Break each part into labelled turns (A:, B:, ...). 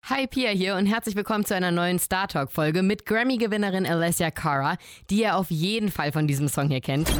A: Hi, Pia hier und herzlich willkommen zu einer neuen Star Talk-Folge mit Grammy-Gewinnerin Alessia Cara, die ihr auf jeden Fall von diesem Song hier kennt.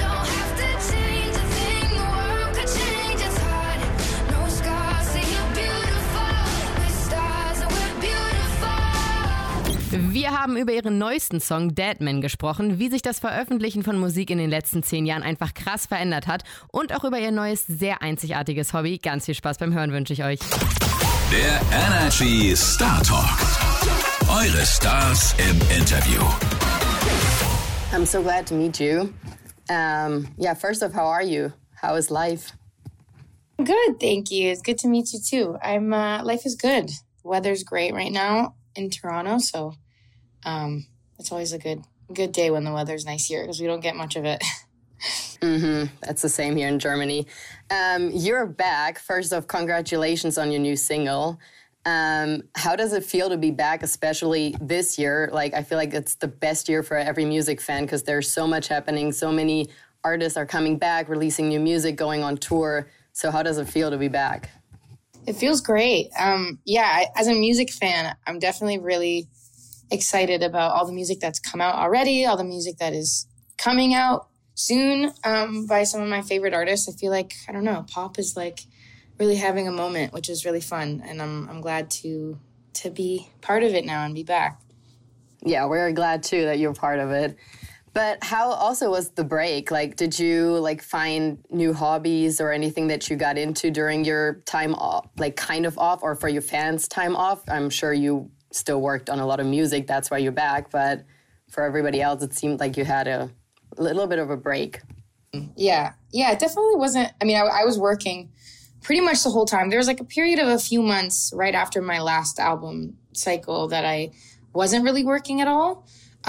A: Wir haben über ihren neuesten Song Deadman gesprochen, wie sich das Veröffentlichen von Musik in den letzten 10 Jahren einfach krass verändert hat und auch über ihr neues, sehr einzigartiges Hobby. Ganz viel Spaß beim Hören wünsche ich euch.
B: Der Energy Star Talk. Eure Stars im Interview.
A: I'm so glad to meet you. First off, how are you? How is life?
C: Good, thank you. It's good to meet you too. Life is good. The weather's great right now in Toronto, so it's always a good day when the weather's nice here because we don't get much of it.
A: That's the same here in Germany. You're back. First off, congratulations on your new single. How does it feel to be back, especially this year? Like, I feel like it's the best year for every music fan because there's so much happening. So many artists are coming back, releasing new music, going on tour. So how does it feel to be back?
C: It feels great. As a music fan, I'm definitely really excited about all the music that's come out already, all the music that is coming out soon by some of my favorite artists. I feel like, I don't know, pop is like really having a moment, which is really fun. And I'm glad to be part of it now and be back.
A: Yeah, we're glad too that you're part of it. But how also was the break? Like, did you find new hobbies or anything that you got into during your time off, kind of off, or for your fans' time off? I'm sure you still worked on a lot of music. That's why you're back. But for everybody else, it seemed like you had a little bit of a break.
C: Yeah, it definitely wasn't. I mean, I was working pretty much the whole time. There was a period of a few months right after my last album cycle that I wasn't really working at all.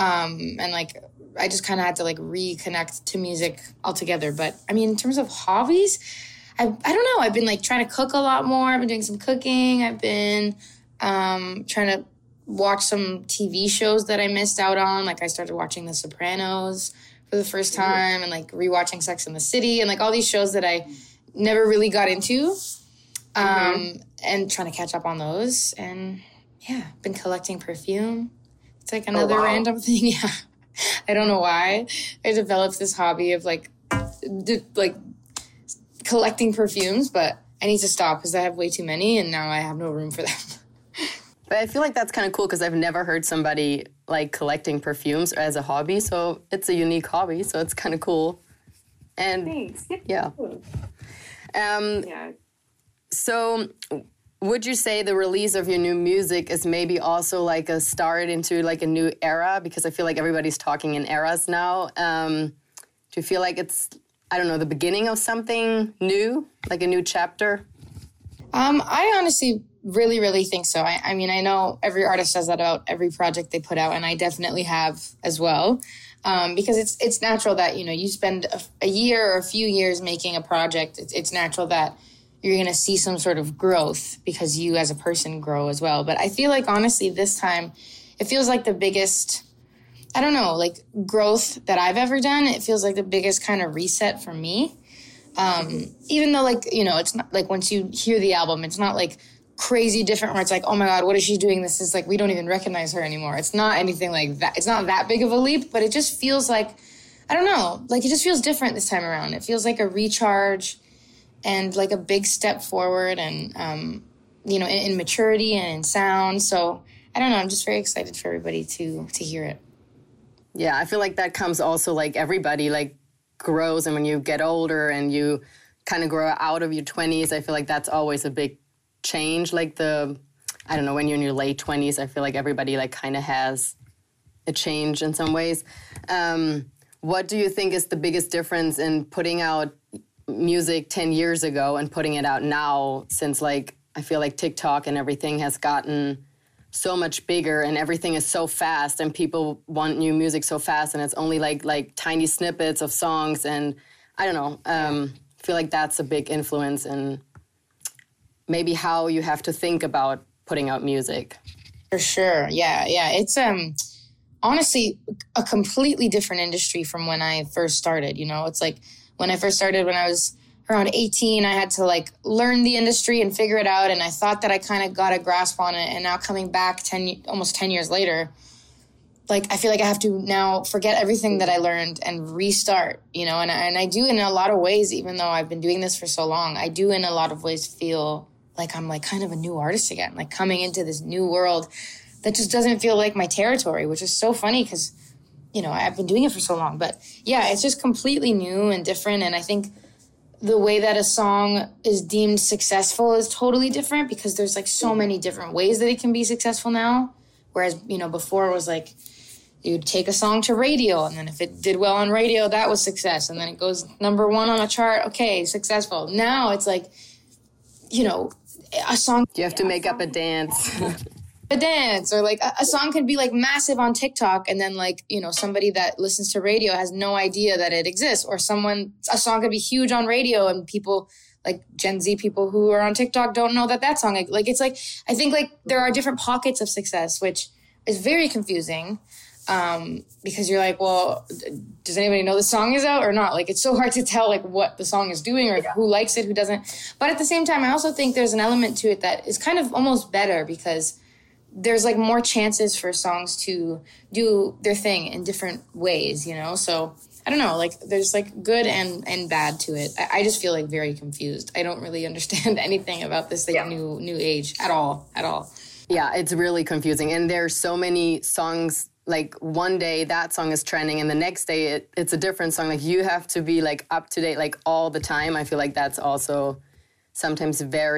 C: I just kind of had to reconnect to music altogether. But I mean, in terms of hobbies, I don't know. I've been trying to cook a lot more. I've been doing some cooking. I've been trying to watch some TV shows that I missed out on. I started watching The Sopranos for the first time and rewatching Sex and the City and all these shows that I never really got into and trying to catch up on those. And yeah, been collecting perfume. It's another random thing. Yeah. I don't know why I developed this hobby of collecting perfumes, but I need to stop because I have way too many and now I have no room for them.
A: But I feel like that's kind of cool because I've never heard somebody collecting perfumes as a hobby. So it's a unique hobby. So it's kind of cool. And
C: thanks.
A: Yeah. So would you say the release of your new music is maybe also a start into a new era? Because I feel like everybody's talking in eras now. Do you feel like it's, I don't know, the beginning of something new, a new chapter?
C: I honestly really, really think so. I mean, I know every artist says that about every project they put out, and I definitely have as well. Because it's natural that, you spend a year or a few years making a project. It's natural that you're going to see some sort of growth because you as a person grow as well. But I feel honestly, this time, it feels like the biggest, I don't know, growth that I've ever done. It feels like the biggest kind of reset for me. Even though, it's not once you hear the album, it's not crazy different where it's oh my God, what is she doing? This is we don't even recognize her anymore. It's not anything like that. It's not that big of a leap, but it just feels I don't know, it just feels different this time around. It feels like a recharge and a big step forward and, in maturity and in sound. So I don't know. I'm just very excited for everybody to hear it.
A: Yeah, I feel like that comes also everybody grows, and when you get older and you kind of grow out of your 20s, I feel like that's always a big change. I don't know, when you're in your late 20s, I feel like everybody kind of has a change in some ways. What do you think is the biggest difference in putting out music 10 years ago and putting it out now, since I feel like TikTok and everything has gotten so much bigger and everything is so fast and people want new music so fast and it's only like tiny snippets of songs, and I don't know, I feel like that's a big influence in maybe how you have to think about putting out music.
C: For sure. Yeah. It's honestly a completely different industry from when I first started. It's when I first started when I was around 18, I had to like learn the industry and figure it out. And I thought that I kind of got a grasp on it. And now coming back almost 10 years later, like, I feel like I have to now forget everything that I learned and restart, you know, and I do in a lot of ways, even though I've been doing this for so long, I do in a lot of ways feel like I'm like kind of a new artist again, like coming into this new world that just doesn't feel like my territory, which is so funny because, you know, I've been doing it for so long. But yeah, it's just completely new and different. And I think the way that a song is deemed successful is totally different because there's like so many different ways that it can be successful now. Whereas, you know, before it was like, you'd take a song to radio, and then if it did well on radio, that was success. And then it goes number 1 on a chart. Okay, successful. Now it's like, you know, a song.
A: You have to make up a dance.
C: A dance, or like a song could be like massive on TikTok, and then like, you know, somebody that listens to radio has no idea that it exists. Or a song could be huge on radio, and people like Gen Z people who are on TikTok don't know that song. Like it's like, I think like there are different pockets of success, which is very confusing. Because you're like, well, does anybody know the song is out or not? Like, it's so hard to tell like what the song is doing or who likes it, who doesn't. But at the same time, I also think there's an element to it that is kind of almost better because there's like more chances for songs to do their thing in different ways, you know? So I don't know, like there's like good and bad to it. I just feel like very confused. I don't really understand anything about this like new age at all.
A: Yeah, it's really confusing. And there's so many songs. Like one day that song is trending and the next day it's a different song. Like you have to be like up to date like all the time. I feel like that's also sometimes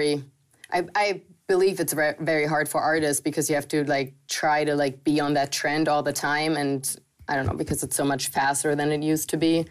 A: I believe it's very hard for artists because you have to like try to like be on that trend all the time. And I don't know, because it's so much faster than it used to be.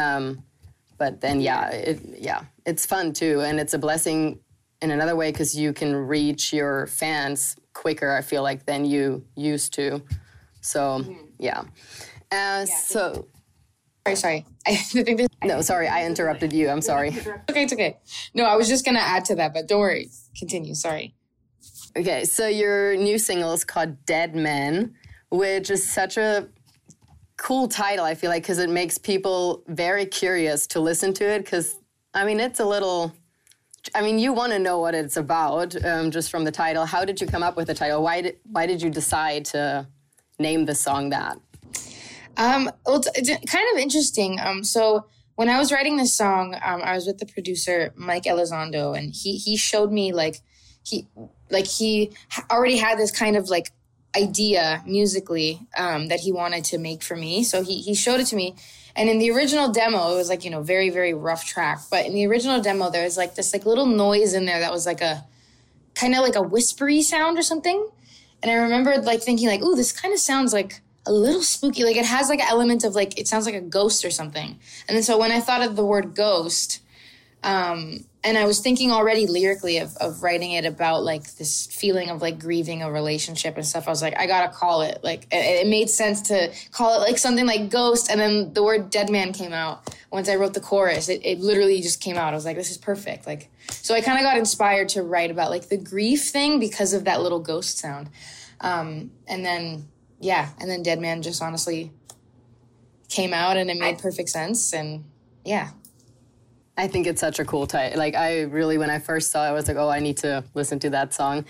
A: But then, it's fun too. And it's a blessing in another way because you can reach your fans quicker, I feel like, than you used to. So, yeah. So...
C: Sorry. I think
A: No, sorry, I interrupted you. I'm sorry.
C: Okay, it's okay. No, I was just going to add to that, but don't worry. Continue, sorry.
A: Okay, so your new single is called Dead Man, which is such a cool title, I feel like, because it makes people very curious to listen to it, because, I mean, it's a little... I mean, you want to know what it's about, just from the title. How did you come up with the title? Why did you decide to name the song that?
C: Well, it's kind of interesting. So when I was writing this song, I was with the producer Mike Elizondo, and he showed me he already had this kind of like idea musically that he wanted to make for me. So he showed it to me, and in the original demo, it was like, you know, very very rough track. But in the original demo, there was like this like little noise in there that was like a kind of like a whispery sound or something. And I remembered like thinking like, ooh, this kind of sounds like a little spooky. Like it has like an element of like, it sounds like a ghost or something. And then so when I thought of the word ghost, and I was thinking already lyrically of writing it about like this feeling of like grieving a relationship and stuff, I was like, I gotta call it. Like it made sense to call it like something like ghost. And then the word dead man came out. Once I wrote the chorus, it literally just came out. I was like, this is perfect. Like, so I kind of got inspired to write about like the grief thing because of that little ghost sound. And then Dead Man just honestly came out and it made perfect sense. And yeah.
A: I think it's such a cool title. Like I really, when I first saw it, I was like, oh, I need to listen to that song.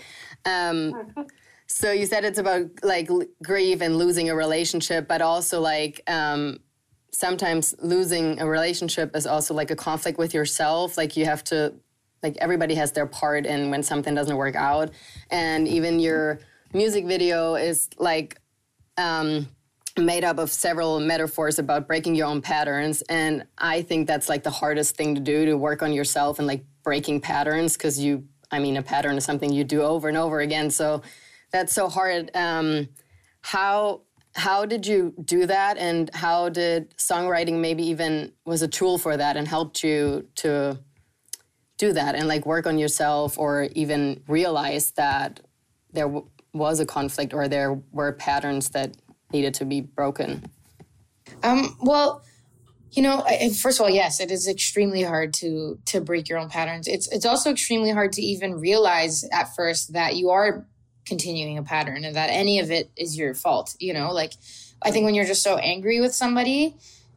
A: So you said it's about like grief and losing a relationship, but also like sometimes losing a relationship is also like a conflict with yourself. Like you have to, like everybody has their part in when something doesn't work out. And even your music video is like made up of several metaphors about breaking your own patterns. And I think that's like the hardest thing to do, to work on yourself and like breaking patterns, because a pattern is something you do over and over again. So that's so hard. How did you do that? And how did songwriting maybe even was a tool for that and helped you to do that and like work on yourself, or even realize that there was a conflict or there were patterns that needed to be broken?
C: Well, you know, first of all, yes, it is extremely hard to break your own patterns. It's also extremely hard to even realize at first that you are continuing a pattern and that any of it is your fault. You know, like I think when you're just so angry with somebody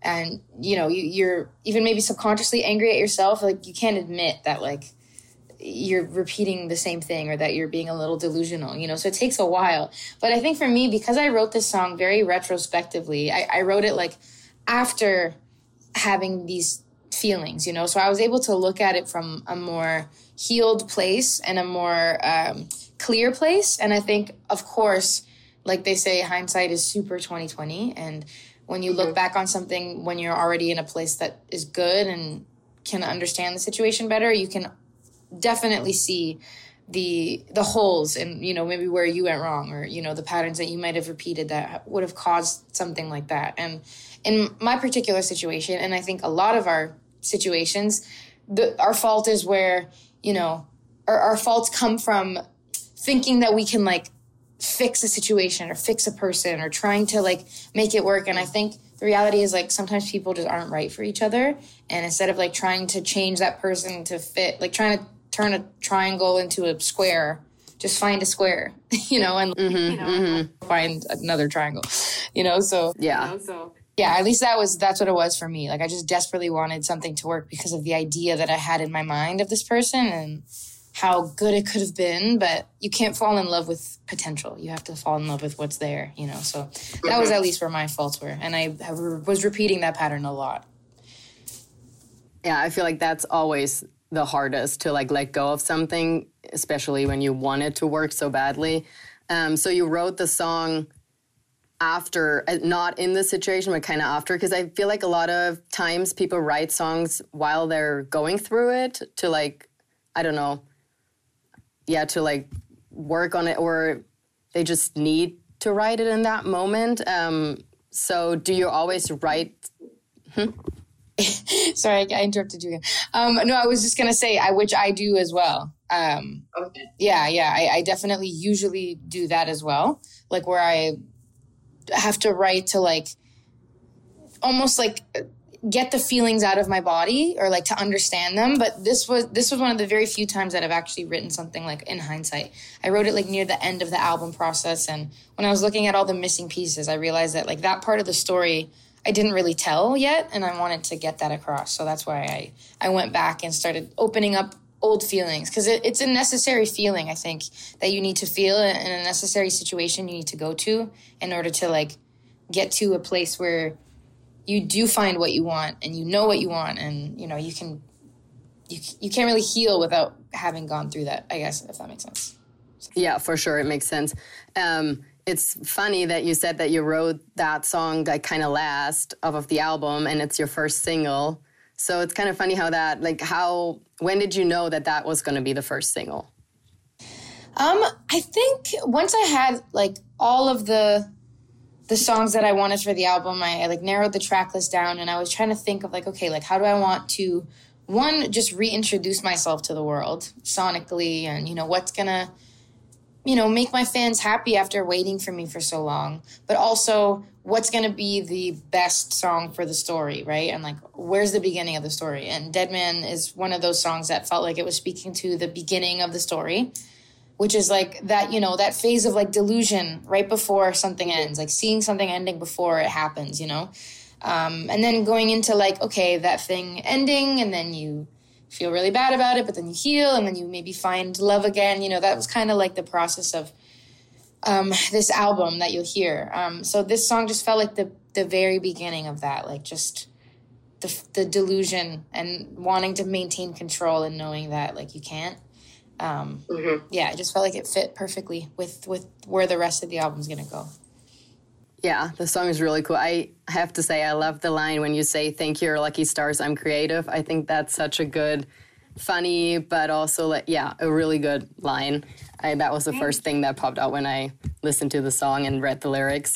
C: and you're even maybe subconsciously angry at yourself. Like, you can't admit that like you're repeating the same thing or that you're being a little delusional, so it takes a while. But I think for me, because I wrote this song very retrospectively, I wrote it like after having these feelings, so I was able to look at it from a more healed place and a more clear place. And I think, of course, like they say, hindsight is super 2020. And when you look back on something, when you're already in a place that is good and can understand the situation better, you can definitely see the holes and, maybe where you went wrong, or, the patterns that you might have repeated that would have caused something like that. And in my particular situation, and I think a lot of our situations, our fault is where, our faults come from thinking that we can like fix a situation or fix a person or trying to like make it work. And I think the reality is like sometimes people just aren't right for each other. And instead of like trying to change that person to fit, like trying to turn a triangle into a square, just find a square, and find another triangle, so
A: yeah.
C: Yeah, at least that's what it was for me. Like, I just desperately wanted something to work because of the idea that I had in my mind of this person and how good it could have been. But you can't fall in love with potential. You have to fall in love with what's there, So that was at least where my faults were. And I was repeating that pattern a lot.
A: Yeah, I feel like that's always the hardest, to like let go of something, especially when you want it to work so badly. So you wrote the song after, not in the situation, but kind of after, because I feel like a lot of times people write songs while they're going through it to like, I don't know, to like work on it, or they just need to write it in that moment. So do you always write?
C: Sorry, I interrupted you again. No, I was just going to say, which I do as well. Okay. Yeah, I definitely usually do that as well. Like, where I have to write to like almost like get the feelings out of my body, or like to understand them. But this was one of the very few times that I've actually written something like in hindsight. I wrote it like near the end of the album process. And when I was looking at all the missing pieces, I realized that like that part of the story I didn't really tell yet, and I wanted to get that across. So that's why I went back and started opening up old feelings, because it's a necessary feeling, I think, that you need to feel in a necessary situation you need to go to in order to like get to a place where you do find what you want and you know what you want, and you can't really heal without having gone through that, I guess, if that makes sense.
A: Yeah, for sure, it makes sense. It's funny that you said that you wrote that song like kind of last of the album, and it's your first single. So it's kind of funny how that, like, when did you know that was going to be the first single?
C: I think once I had like all of the songs that I wanted for the album, I like narrowed the track list down, and I was trying to think of like, okay, like how do I want to, one, just reintroduce myself to the world sonically, and what's gonna make my fans happy after waiting for me for so long, but also what's going to be the best song for the story, right? And like, where's the beginning of the story? And Dead Man is one of those songs that felt like it was speaking to the beginning of the story, which is like that, that phase of like delusion right before something ends, like seeing something ending before it happens, and then going into like, okay, that thing ending, and then you feel really bad about it, but then you heal, and then you maybe find love again. That was kind of like the process of this album that you'll hear. So this song just felt like the very beginning of that, like just the delusion and wanting to maintain control and knowing that like you can't. Yeah, I just felt like it fit perfectly with where the rest of the album's gonna go.
A: Yeah, the song is really cool. I have to say, I love the line when you say, "Thank you, lucky stars, I'm creative." I think that's such a good, funny, but also, like, yeah, a really good line. That was the first thing that popped out when I listened to the song and read the lyrics.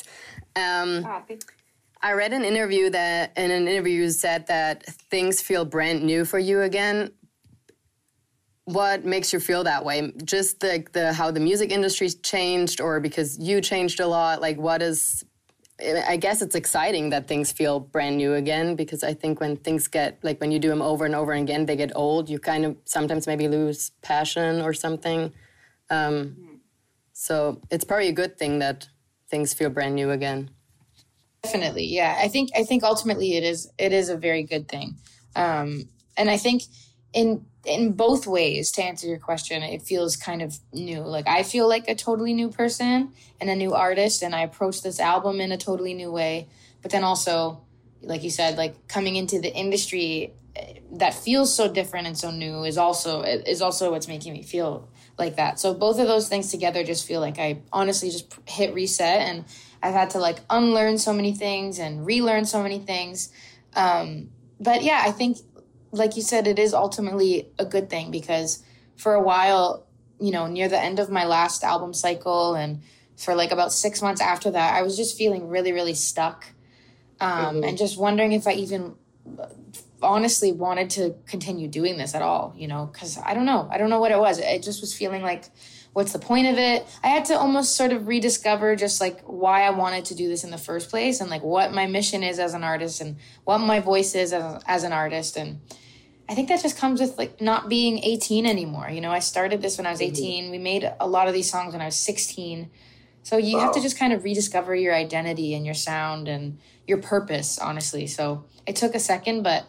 A: I read an interview you said that things feel brand new for you again. What makes you feel that way? Just how the music industry's changed, or because you changed a lot? Like, what is... I guess it's exciting that things feel brand new again, because I think when things get, like when you do them over and over again, they get old. You kind of sometimes maybe lose passion or something. So it's probably a good thing that things feel brand new again.
C: Definitely. Yeah. I think ultimately it is a very good thing. And I think in both ways, to answer your question, it feels kind of new. Like I feel like a totally new person and a new artist, and I approach this album in a totally new way. But then also, like you said, like coming into the industry that feels so different and so new is also what's making me feel like that. So both of those things together just feel like I honestly just hit reset, and I've had to like unlearn so many things and relearn so many things. But yeah, I think, like you said, it is ultimately a good thing, because for a while, you know, near the end of my last album cycle and for like about 6 months after that, I was just feeling really, really stuck. And just wondering if I even honestly wanted to continue doing this at all, you know, because I don't know what it was. It just was feeling like, what's the point of it? I had to almost sort of rediscover just like why I wanted to do this in the first place, and like what my mission is as an artist and what my voice is as an artist. And I think that just comes with like not being 18 anymore. You know, I started this when I was 18. We made a lot of these songs when I was 16. So you have to just kind of rediscover your identity and your sound and your purpose, honestly. So it took a second, but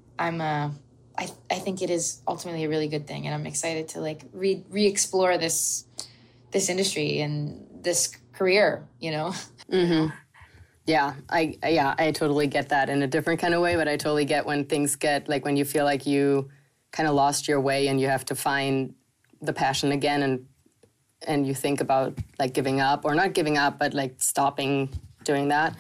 C: I think it is ultimately a really good thing, and I'm excited to like re-explore this industry and this career, you know.
A: Mm-hmm. Yeah, I totally get that in a different kind of way, but I totally get when things get like when you feel like you kind of lost your way and you have to find the passion again, and you think about like giving up, or not giving up, but like stopping doing that.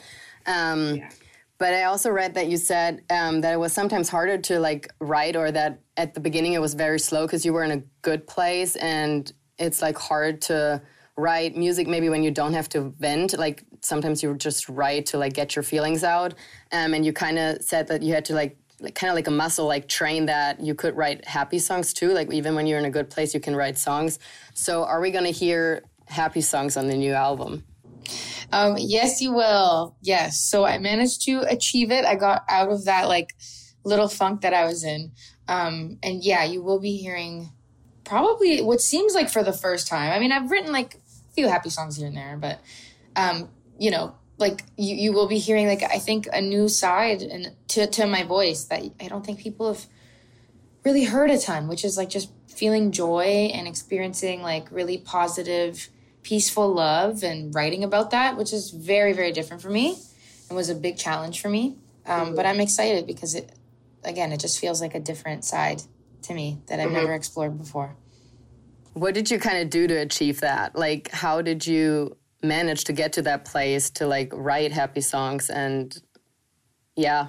A: But I also read that you said that it was sometimes harder to like write, or that at the beginning it was very slow because you were in a good place, and it's like hard to write music maybe when you don't have to vent. Like sometimes you just write to like get your feelings out. And you kind of said that you had to like kind of like a muscle, like train that you could write happy songs too. Like even when you're in a good place, you can write songs. So are we going to hear happy songs on the new album?
C: Yes, you will. Yes. So I managed to achieve it. I got out of that like little funk that I was in. And yeah, you will be hearing probably what seems like for the first time. I mean, I've written like a few happy songs here and there, but, you know, like you will be hearing like, I think a new side and to my voice that I don't think people have really heard a ton, which is like just feeling joy and experiencing like really positive, peaceful love and writing about that, which is very, very different for me and was a big challenge for me. But I'm excited because it just feels like a different side to me that I've never explored before.
A: What did you kind of do to achieve that? Like, how did you manage to get to that place to like write happy songs? And yeah.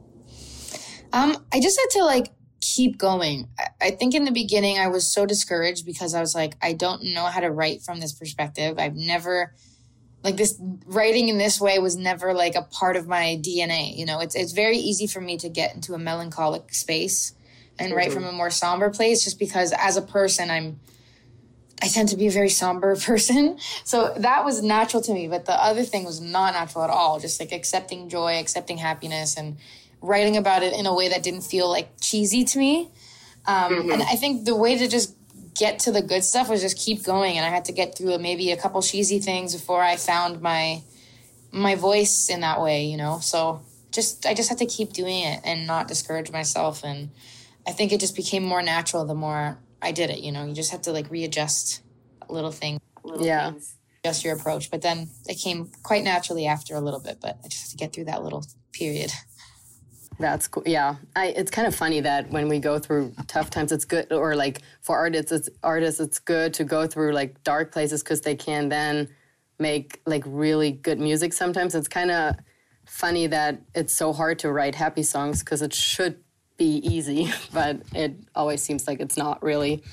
C: I just had to like keep going. I think in the beginning I was so discouraged because I was like, I don't know how to write from this perspective. I've never, like this writing in this way was never like a part of my DNA. You know, it's very easy for me to get into a melancholic space and write from a more somber place, just because as a person, I tend to be a very somber person. So that was natural to me. But the other thing was not natural at all. Just like accepting joy, accepting happiness, and writing about it in a way that didn't feel like cheesy to me. And I think the way to just get to the good stuff was just keep going. And I had to get through maybe a couple cheesy things before I found my voice in that way, you know? So I just had to keep doing it and not discourage myself. And I think it just became more natural the more I did it, you know? You just have to like readjust little things. Adjust your approach. But then it came quite naturally after a little bit, but I just have to get through that little period.
A: That's cool. Yeah. It's kind of funny that when we go through tough times, it's good, or like for artists, it's good to go through like dark places because they can then make like really good music. Sometimes it's kind of funny that it's so hard to write happy songs because it should be easy, but it always seems like it's not really.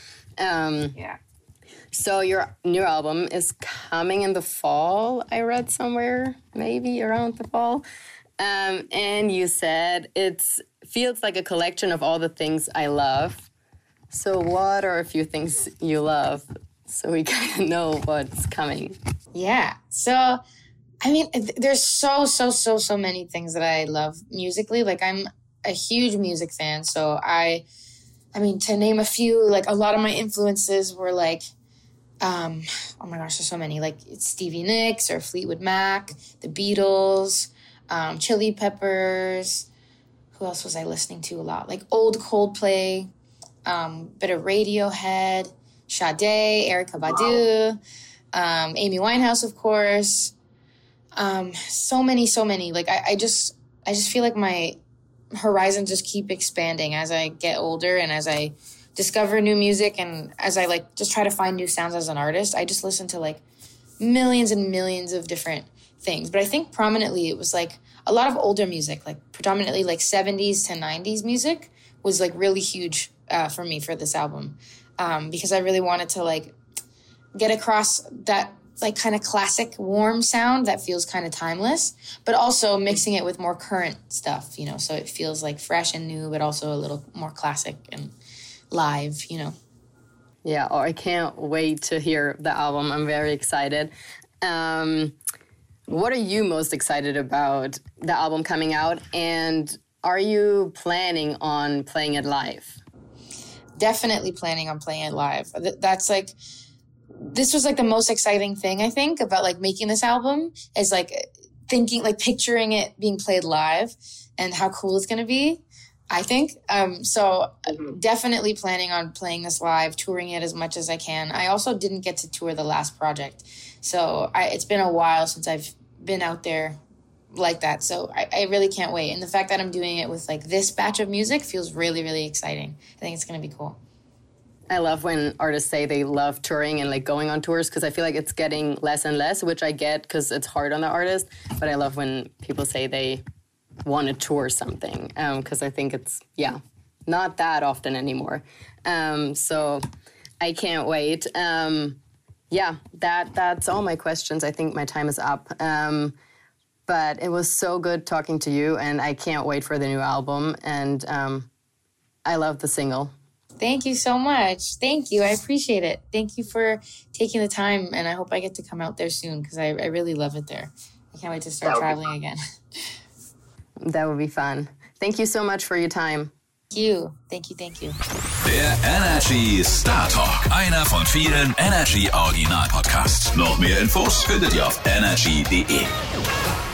A: So your new album is coming in the fall, I read somewhere, maybe around the fall. And you said it feels like a collection of all the things I love. So what are a few things you love so we kind of know what's coming? Yeah.
C: So, I mean, there's so many things that I love musically. Like I'm a huge music fan. So I mean, to name a few, like a lot of my influences were like, oh my gosh, there's so many. Like it's Stevie Nicks or Fleetwood Mac, the Beatles, Chili Peppers. Who else was I listening to a lot? Like old Coldplay, bit of Radiohead, Sade, Erykah Badu, Amy Winehouse, of course. So many. Like I just feel like my horizons just keep expanding as I get older and as I discover new music and as I like just try to find new sounds as an artist. I just listen to like millions and millions of different things. But I think prominently it was like a lot of older music, like predominantly like 70s to 90s music was like really huge for me for this album, because I really wanted to like get across that like kind of classic warm sound that feels kind of timeless, but also mixing it with more current stuff, you know, so it feels like fresh and new, but also a little more classic and live, you know.
A: Yeah, I can't wait to hear the album. I'm very excited. What are you most excited about the album coming out? And are you planning on playing it live?
C: Definitely planning on playing it live. That's like, this was like the most exciting thing, I think, about like making this album is like thinking, like picturing it being played live and how cool it's going to be, I think. So definitely planning on playing this live, touring it as much as I can. I also didn't get to tour the last project. So it's been a while since I've been out there like that. So I really can't wait. And the fact that I'm doing it with like this batch of music feels really, really exciting. I think it's going to be cool.
A: I love when artists say they love touring and like going on tours, because I feel like it's getting less and less, which I get because it's hard on the artist. But I love when people say they want to tour something, because I think it's, not that often anymore. So I can't wait. That's all my questions. I think my time is up. But it was so good talking to you, and I can't wait for the new album. And I love the single.
C: Thank you so much. Thank you. I appreciate it. Thank you for taking the time, and I hope I get to come out there soon because I really love it there. I can't wait to start traveling again.
A: That would be fun. Thank you so much for your time.
C: Thank you. Thank you.
B: Der Energy Star Talk. Einer von vielen Energy Original Podcasts. Noch mehr Infos findet ihr auf energy.de.